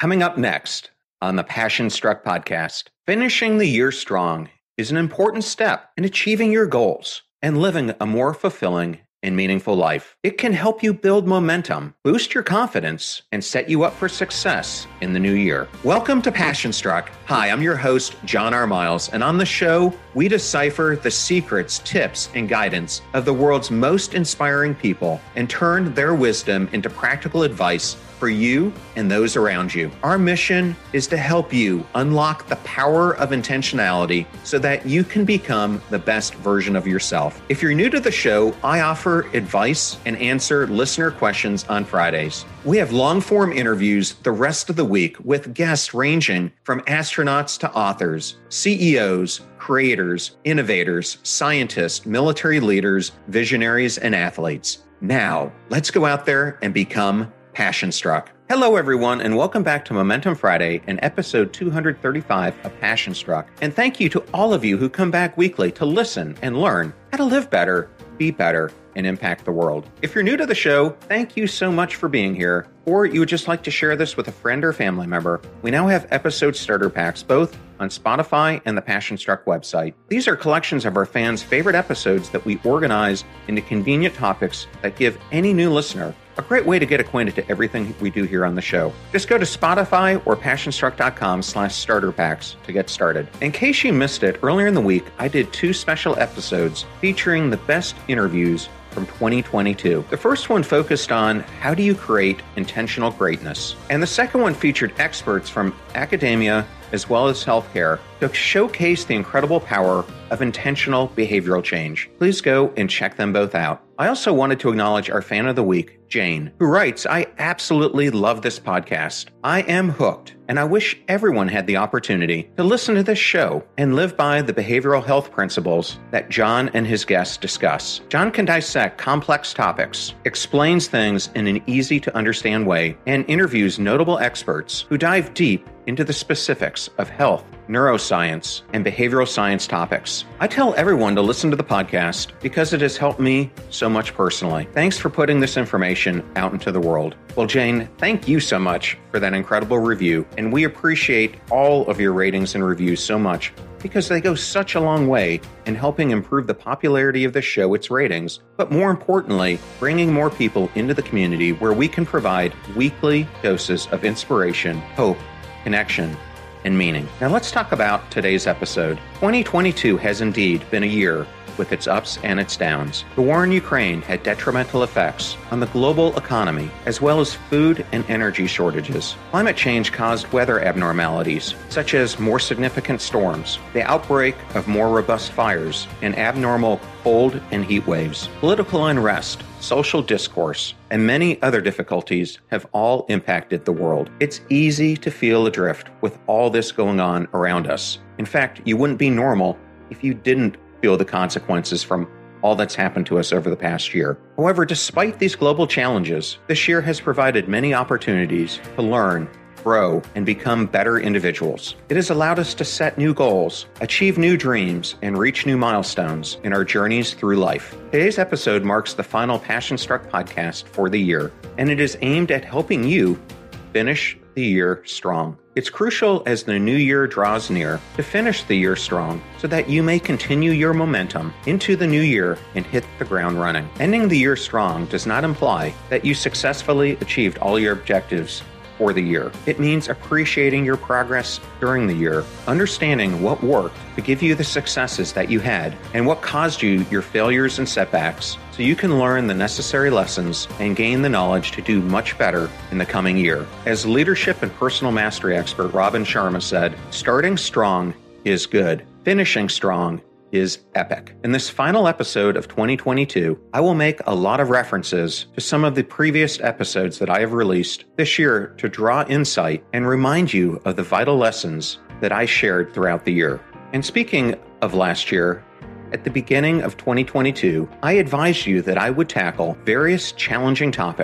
Coming up next on the Passion Struck podcast, finishing the year strong is an important step in achieving your goals and living a more fulfilling and meaningful life. It can help you build momentum, boost your confidence, and set you up for success in the new year. Welcome to Passion Struck. Hi, I'm your host, John R. Miles, and on the show, we decipher the secrets, tips, and guidance of the world's most inspiring people and turn their wisdom into practical advice for you and those around you. Our mission is to help you unlock the power of intentionality so that you can become the best version of yourself. If you're new to the show, I offer advice and answer listener questions on Fridays. We have long-form interviews the rest of the week with guests ranging from astronauts to authors, CEOs, creators, innovators, scientists, military leaders, visionaries, and athletes. Now, let's go out there and become Passion Struck. Hello, everyone, and welcome back to Momentum Friday and episode 235 of Passion Struck. And thank you to all of you who come back weekly to listen and learn how to live better, be better, and impact the world. If you're new to the show, thank you so much for being here, or you would just like to share this with a friend or family member. We now have episode starter packs both on Spotify and the Passion Struck website. These are collections of our fans' favorite episodes that we organize into convenient topics that give any new listener a great way to get acquainted to everything we do here on the show. Just go to Spotify or passionstruck.com/starter packs to get started. In case you missed it, earlier in the week, I did 2 special episodes featuring the best interviews from 2022. The first one focused on how do you create intentional greatness, and the second one featured experts from academia as well as healthcare to showcase the incredible power of intentional behavioral change. Please go and check them both out. I also wanted to acknowledge our fan of the week, Jane, who writes, "I absolutely love this podcast. I am hooked, and I wish everyone had the opportunity to listen to this show and live by the behavioral health principles that John and his guests discuss. John can dissect complex topics, explains things in an easy-to-understand way, and interviews notable experts who dive deep into the specifics of health, neuroscience, and behavioral science topics. I tell everyone to listen to the podcast because it has helped me so much personally. Thanks for putting this information out into the world." Well, Jane, thank you so much for that incredible review, and we appreciate all of your ratings and reviews so much because they go such a long way in helping improve the popularity of the show, its ratings, but more importantly, bringing more people into the community where we can provide weekly doses of inspiration, hope, connection, and meaning. Now let's talk about today's episode. 2022 has indeed been a year with its ups and its downs. The war in Ukraine had detrimental effects on the global economy, as well as food and energy shortages. Climate change caused weather abnormalities, such as more significant storms, the outbreak of more robust fires, and abnormal cold and heat waves. Political unrest, social discourse, and many other difficulties have all impacted the world. It's easy to feel adrift with all this going on around us. In fact, you wouldn't be normal if you didn't feel the consequences from all that's happened to us over the past year. However, despite these global challenges, this year has provided many opportunities to learn, grow, and become better individuals. It has allowed us to set new goals, achieve new dreams, and reach new milestones in our journeys through life. Today's episode marks the final Passion Struck podcast for the year, and it is aimed at helping you finish the year strong. It's crucial as the new year draws near to finish the year strong so that you may continue your momentum into the new year and hit the ground running. Ending the year strong does not imply that you successfully achieved all your objectives for the year. It means appreciating your progress during the year, understanding what worked to give you the successes that you had, and what caused you your failures and setbacks, so you can learn the necessary lessons and gain the knowledge to do much better in the coming year. As leadership and personal mastery expert Robin Sharma said, "Starting strong is good. Finishing strong is epic." In this final episode of 2022, I will make a lot of references to some of the previous episodes that I have released this year to draw insight and remind you of the vital lessons that I shared throughout the year. And speaking of last year, at the beginning of 2022, I advised you that I would tackle various challenging topics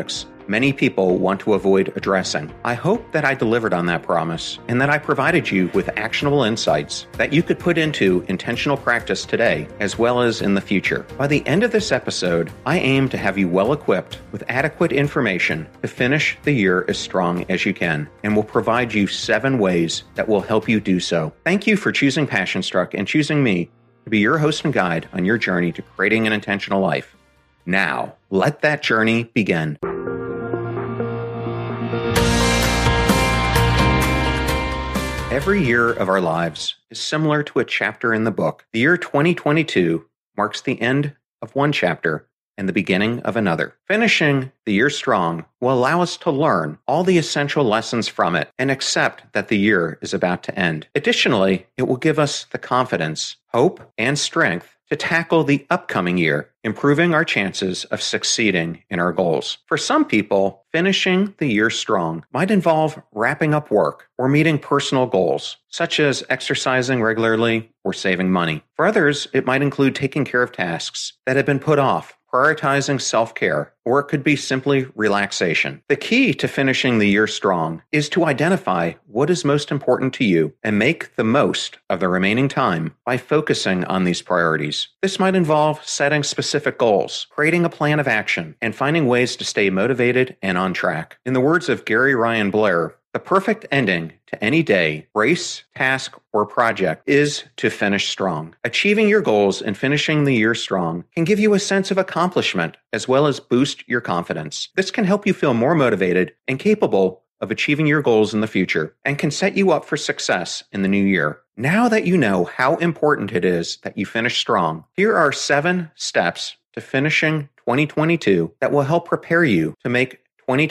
many people want to avoid addressing. I hope that I delivered on that promise and that I provided you with actionable insights that you could put into intentional practice today as well as in the future. By the end of this episode, I aim to have you well equipped with adequate information to finish the year as strong as you can, and will provide you 7 ways that will help you do so. Thank you for choosing Passion Struck and choosing me to be your host and guide on your journey to creating an intentional life. Now, let that journey begin. Every year of our lives is similar to a chapter in the book. The year 2022 marks the end of one chapter and the beginning of another. Finishing the year strong will allow us to learn all the essential lessons from it and accept that the year is about to end. Additionally, it will give us the confidence, hope, and strength to tackle the upcoming year, improving our chances of succeeding in our goals. For some people, finishing the year strong might involve wrapping up work or meeting personal goals, such as exercising regularly or saving money. For others, it might include taking care of tasks that have been put off, prioritizing self-care, or it could be simply relaxation. The key to finishing the year strong is to identify what is most important to you and make the most of the remaining time by focusing on these priorities. This might involve setting specific goals, creating a plan of action, and finding ways to stay motivated and on track. In the words of Gary Ryan Blair, the perfect ending to any day, race, task, or project is to finish strong. Achieving your goals and finishing the year strong can give you a sense of accomplishment as well as boost your confidence. This can help you feel more motivated and capable of achieving your goals in the future and can set you up for success in the new year. Now that you know how important it is that you finish strong, here are 7 steps to finishing 2022 that will help prepare you to make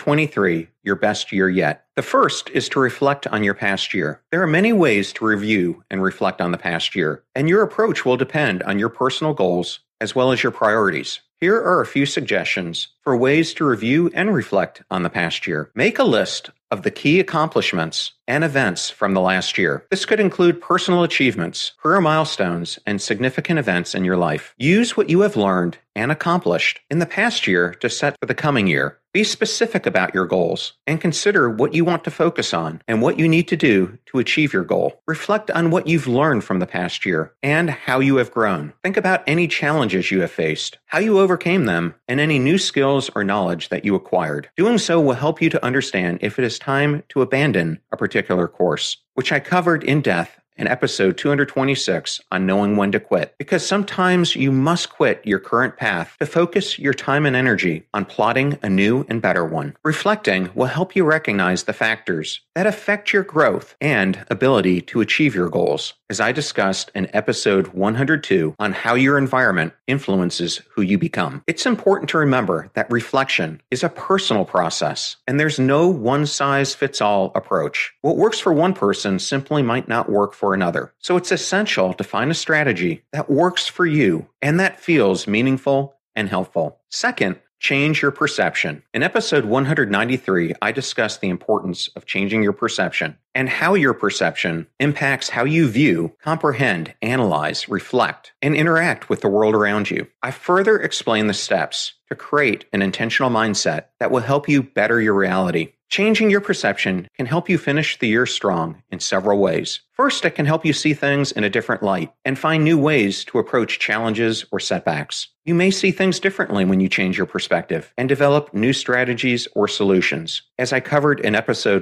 2023 your best year yet. The first is to reflect on your past year. There are many ways to review and reflect on the past year, and your approach will depend on your personal goals as well as your priorities. Here are a few suggestions for ways to review and reflect on the past year. Make a list of the key accomplishments and events from the last year. This could include personal achievements, career milestones, and significant events in your life. Use what you have learned and accomplished in the past year to set for the coming year. Be specific about your goals and consider what you want to focus on and what you need to do to achieve your goal. Reflect on what you've learned from the past year and how you have grown. Think about any challenges you have faced, how you overcame them, and any new skills or knowledge that you acquired. Doing so will help you to understand if it is time to abandon a particular course, which I covered in depth in episode 226 on knowing when to quit. Because sometimes you must quit your current path to focus your time and energy on plotting a new and better one. Reflecting will help you recognize the factors that affect your growth and ability to achieve your goals, as I discussed in episode 102 on how your environment influences who you become. It's important to remember that reflection is a personal process, and there's no one-size-fits-all approach. What works for one person simply might not work for another. So it's essential to find a strategy that works for you and that feels meaningful and helpful. Second, change your perception. In episode 193, I discussed the importance of changing your perception and how your perception impacts how you view, comprehend, analyze, reflect, and interact with the world around you. I further explain the steps to create an intentional mindset that will help you better your reality. Changing your perception can help you finish the year strong in several ways. First, it can help you see things in a different light and find new ways to approach challenges or setbacks. You may see things differently when you change your perspective and develop new strategies or solutions, as I covered in episode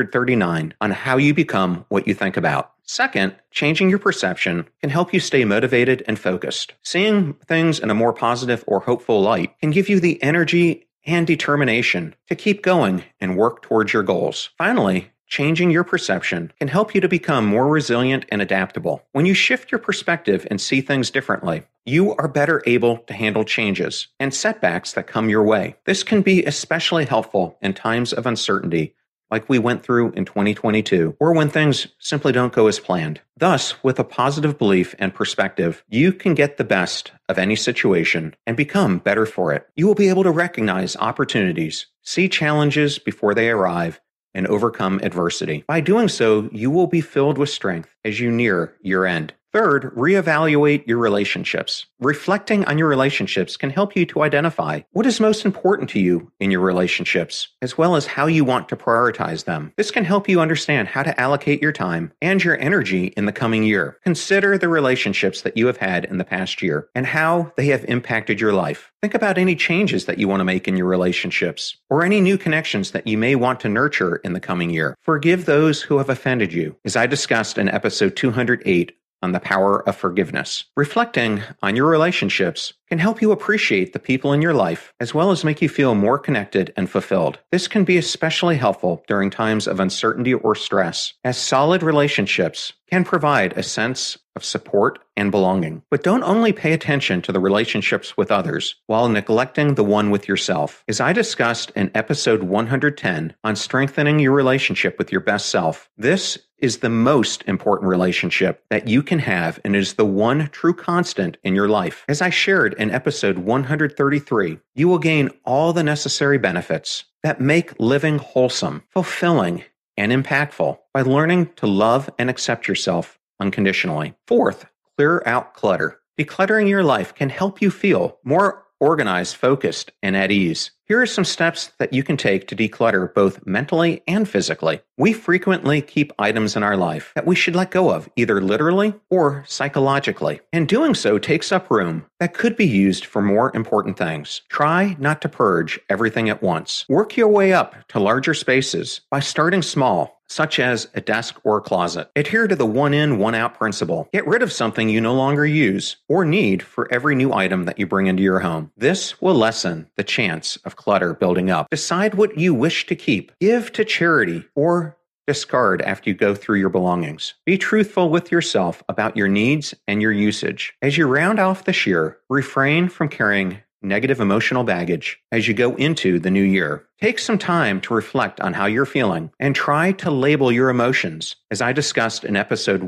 139 on how you become what you think about. Second, changing your perception can help you stay motivated and focused. Seeing things in a more positive or hopeful light can give you the energy and determination to keep going and work towards your goals. Finally, changing your perception can help you to become more resilient and adaptable. When you shift your perspective and see things differently, you are better able to handle changes and setbacks that come your way. This can be especially helpful in times of uncertainty, like we went through in 2022, or when things simply don't go as planned. Thus, with a positive belief and perspective, you can get the best of any situation and become better for it. You will be able to recognize opportunities, see challenges before they arrive, and overcome adversity. By doing so, you will be filled with strength as you near year end. Third, reevaluate your relationships. Reflecting on your relationships can help you to identify what is most important to you in your relationships, as well as how you want to prioritize them. This can help you understand how to allocate your time and your energy in the coming year. Consider the relationships that you have had in the past year and how they have impacted your life. Think about any changes that you want to make in your relationships or any new connections that you may want to nurture in the coming year. Forgive those who have offended you, as I discussed in episode 208 on the power of forgiveness. Reflecting on your relationships can help you appreciate the people in your life, as well as make you feel more connected and fulfilled. This can be especially helpful during times of uncertainty or stress, as solid relationships can provide a sense of support and belonging. But don't only pay attention to the relationships with others while neglecting the one with yourself. As I discussed in episode 110 on strengthening your relationship with your best self, this is the most important relationship that you can have and is the one true constant in your life. As I shared in episode 133, you will gain all the necessary benefits that make living wholesome, fulfilling, and impactful by learning to love and accept yourself unconditionally. Fourth, clear out clutter. Decluttering your life can help you feel more organized, focused, and at ease. Here are some steps that you can take to declutter both mentally and physically. We frequently keep items in our life that we should let go of, either literally or psychologically. And doing so takes up room that could be used for more important things. Try not to purge everything at once. Work your way up to larger spaces by starting small, such as a desk or a closet. Adhere to the one in, one out principle. Get rid of something you no longer use or need for every new item that you bring into your home. This will lessen the chance of clutter building up. Decide what you wish to keep, give to charity, or discard after you go through your belongings. Be truthful with yourself about your needs and your usage. As you round off this year, refrain from carrying negative emotional baggage as you go into the new year. Take some time to reflect on how you're feeling and try to label your emotions, as I discussed in episode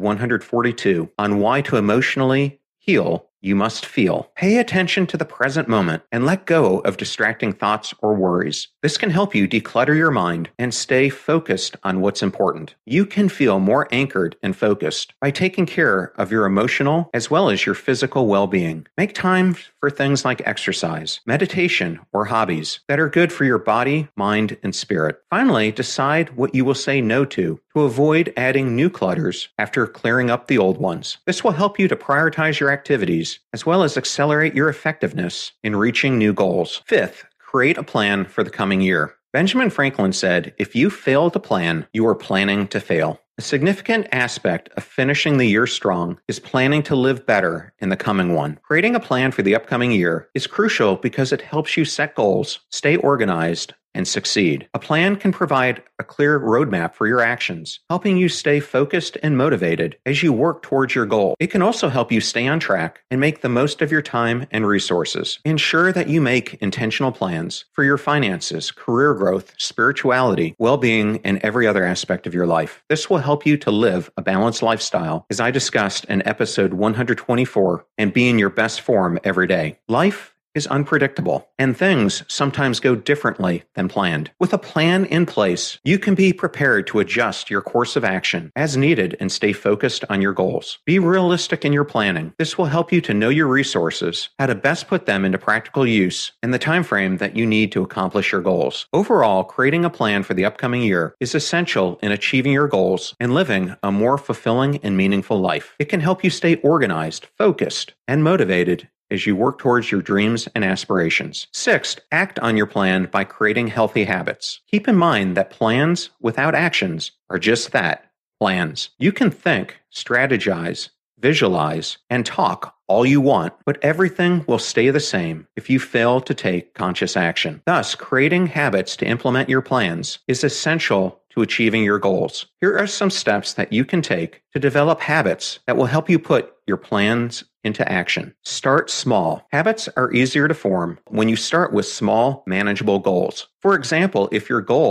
142 on why to emotionally heal. You must feel. Pay attention to the present moment and let go of distracting thoughts or worries. This can help you declutter your mind and stay focused on what's important. You can feel more anchored and focused by taking care of your emotional as well as your physical well-being. Make time for things like exercise, meditation, or hobbies that are good for your body, mind, and spirit. Finally, decide what you will say no to avoid adding new clutters after clearing up the old ones. This will help you to prioritize your activities as well as accelerate your effectiveness in reaching new goals. Fifth, create a plan for the coming year. Benjamin Franklin said, "If you fail to plan, you are planning to fail." A significant aspect of finishing the year strong is planning to live better in the coming one. Creating a plan for the upcoming year is crucial because it helps you set goals, stay organized, and succeed. A plan can provide a clear roadmap for your actions, helping you stay focused and motivated as you work towards your goal. It can also help you stay on track and make the most of your time and resources. Ensure that you make intentional plans for your finances, career growth, spirituality, well-being, and every other aspect of your life. This will help you to live a balanced lifestyle, as I discussed in episode 124, and be in your best form every day. Life is unpredictable, and things sometimes go differently than planned. With a plan in place, you can be prepared to adjust your course of action as needed and stay focused on your goals. Be realistic in your planning. This will help you to know your resources, how to best put them into practical use, and the time frame that you need to accomplish your goals. Overall, creating a plan for the upcoming year is essential in achieving your goals and living a more fulfilling and meaningful life. It can help you stay organized, focused, and motivated as you work towards your dreams and aspirations. Sixth, act on your plan by creating healthy habits. Keep in mind that plans without actions are just that, plans. You can think, strategize, visualize, and talk all you want, but everything will stay the same if you fail to take conscious action. Thus, creating habits to implement your plans is essential to achieving your goals. Here are some steps that you can take to develop habits that will help you put your plans into action. Start small. Habits are easier to form when you start with small, manageable goals. For example, if your goal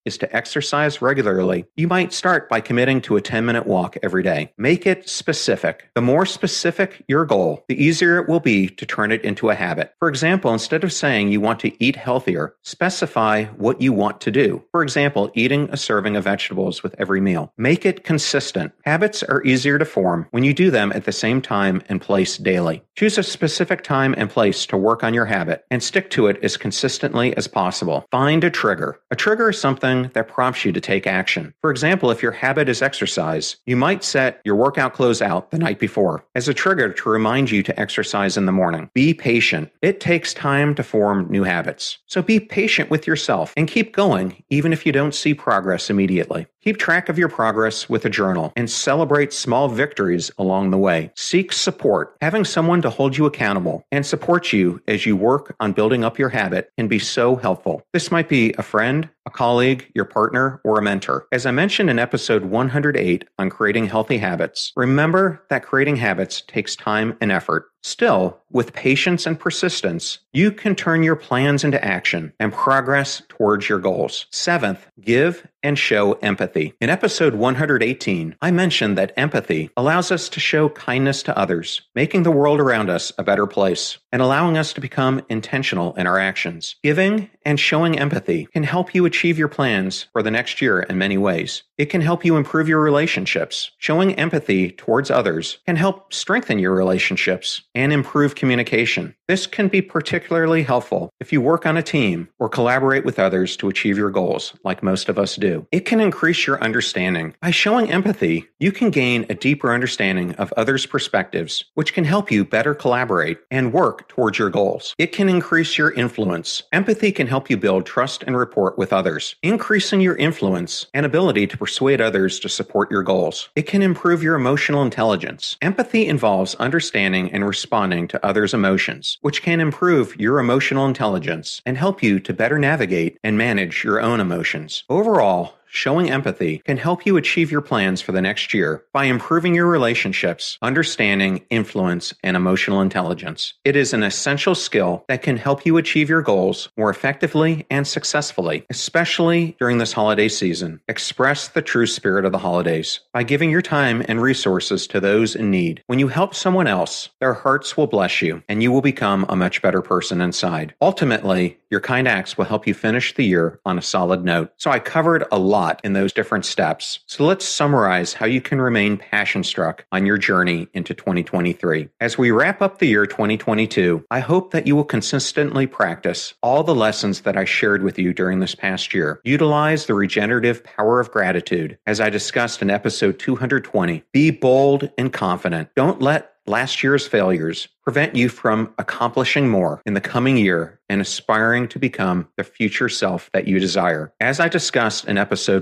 is to exercise regularly, you might start by committing to a 10-minute walk every day. Make it specific. The more specific your goal, the easier it will be to turn it into a habit. For example, instead of saying you want to eat healthier, specify what you want to do. For example, eating a serving of vegetables with every meal. Make it consistent. Habits are easier to form when you do them at the same time and place daily. Choose a specific time and place to work on your habit and stick to it as consistently as possible. Find a trigger. A trigger is something that prompts you to take action. For example, if your habit is exercise, you might set your workout clothes out the night before as a trigger to remind you to exercise in the morning. Be patient. It takes time to form new habits. So be patient with yourself and keep going even if you don't see progress immediately. Keep track of your progress with a journal and celebrate small victories along the way. Seek support. Having someone to hold you accountable and support you as you work on building up your habit can be so helpful. This might be a friend, a colleague, your partner, or a mentor. As I mentioned in episode 108 on creating healthy habits, remember that creating habits takes time and effort. Still, with patience and persistence, you can turn your plans into action and progress towards your goals. Seventh, give and show empathy. In episode 118, I mentioned that empathy allows us to show kindness to others, making the world around us a better place and allowing us to become intentional in our actions. Giving and showing empathy can help you achieve your plans for the next year in many ways. It can help you improve your relationships. Showing empathy towards others can help strengthen your relationships and improve communication. This can be particularly helpful if you work on a team or collaborate with others to achieve your goals, like most of us do. It can increase your understanding. By showing empathy, you can gain a deeper understanding of others' perspectives, which can help you better collaborate and work towards your goals. It can increase your influence. Empathy can help you build trust and rapport with others, increasing your influence and ability to persuade others to support your goals. It can improve your emotional intelligence. Empathy involves understanding and responding to others' emotions, which can improve your emotional intelligence and help you to better navigate and manage your own emotions. Overall, showing empathy can help you achieve your plans for the next year by improving your relationships, understanding, influence, and emotional intelligence. It is an essential skill that can help you achieve your goals more effectively and successfully, especially during this holiday season. Express the true spirit of the holidays by giving your time and resources to those in need. When you help someone else, their hearts will bless you, and you will become a much better person inside. Ultimately, your kind acts will help you finish the year on a solid note. So I covered a lot in those different steps. So let's summarize how you can remain passion-struck on your journey into 2023. As we wrap up the year 2022, I hope that you will consistently practice all the lessons that I shared with you during this past year. Utilize the regenerative power of gratitude, as I discussed in episode 220. Be bold and confident. Don't let last year's failures prevent you from accomplishing more in the coming year and aspiring to become the future self that you desire. As I discussed in episode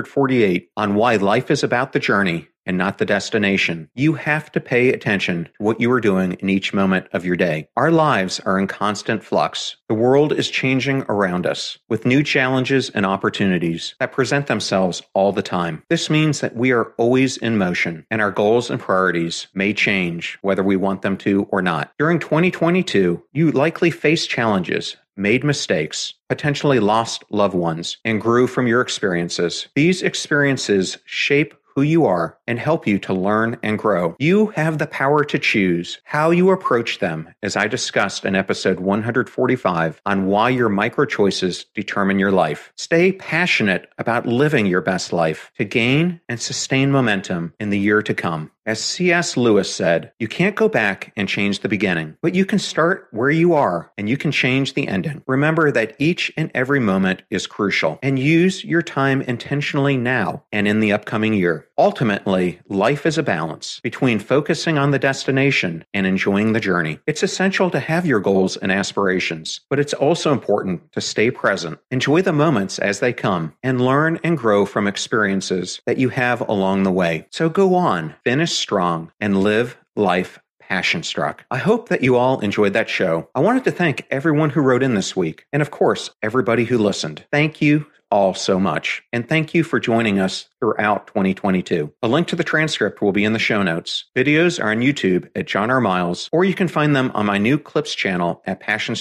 148 on why life is about the journey and not the destination, you have to pay attention to what you are doing in each moment of your day. Our lives are in constant flux. The world is changing around us with new challenges and opportunities that present themselves all the time. This means that we are always in motion, and our goals and priorities may change whether we want them to or not. During 2022, you likely faced challenges, made mistakes, potentially lost loved ones, and grew from your experiences. These experiences shape who you are and help you to learn and grow. You have the power to choose how you approach them, as I discussed in episode 145 on why your micro choices determine your life. Stay passionate about living your best life to gain and sustain momentum in the year to come. As C.S. Lewis said, you can't go back and change the beginning, but you can start where you are and you can change the ending. Remember that each and every moment is crucial, and use your time intentionally now and in the upcoming year. Ultimately, life is a balance between focusing on the destination and enjoying the journey. It's essential to have your goals and aspirations, but it's also important to stay present, enjoy the moments as they come, and learn and grow from experiences that you have along the way. So go on, finish strong, and live life passion-struck. I hope that you all enjoyed that show. I wanted to thank everyone who wrote in this week, and of course, everybody who listened. Thank you all so much, and thank you for joining us throughout 2022. A link to the transcript will be in the show notes. Videos are on YouTube at John R. Miles, or you can find them on my new Clips channel at Passion Struck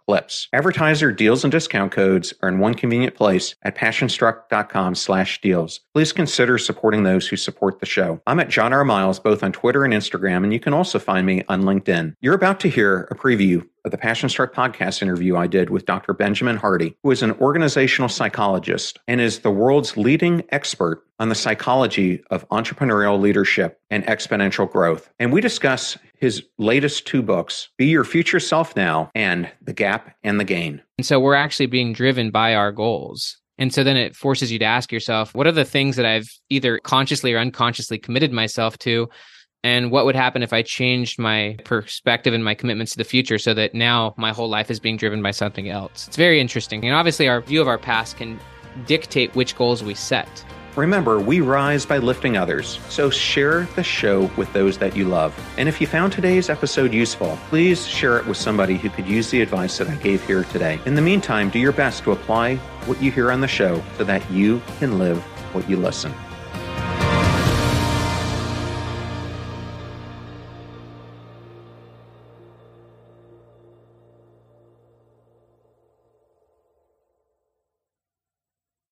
Clips. Advertiser deals and discount codes are in one convenient place at passionstruck.com/deals. Please consider supporting those who support the show. I'm at John R. Miles, both on Twitter and Instagram, and you can also find me on LinkedIn. You're about to hear a preview of the Passion Struck podcast interview I did with Dr. Benjamin Hardy, who is an organizational psychologist and is the world's leading expert on the psychology of entrepreneurial leadership and exponential growth. And we discuss his latest 2 books, Be Your Future Self Now and The Gap and the Gain. And so we're actually being driven by our goals. And so then it forces you to ask yourself, what are the things that I've either consciously or unconsciously committed myself to? And what would happen if I changed my perspective and my commitments to the future so that now my whole life is being driven by something else? It's very interesting. And obviously our view of our past can dictate which goals we set. Remember, we rise by lifting others, so share the show with those that you love. And if you found today's episode useful, please share it with somebody who could use the advice that I gave here today. In the meantime, do your best to apply what you hear on the show so that you can live what you listen.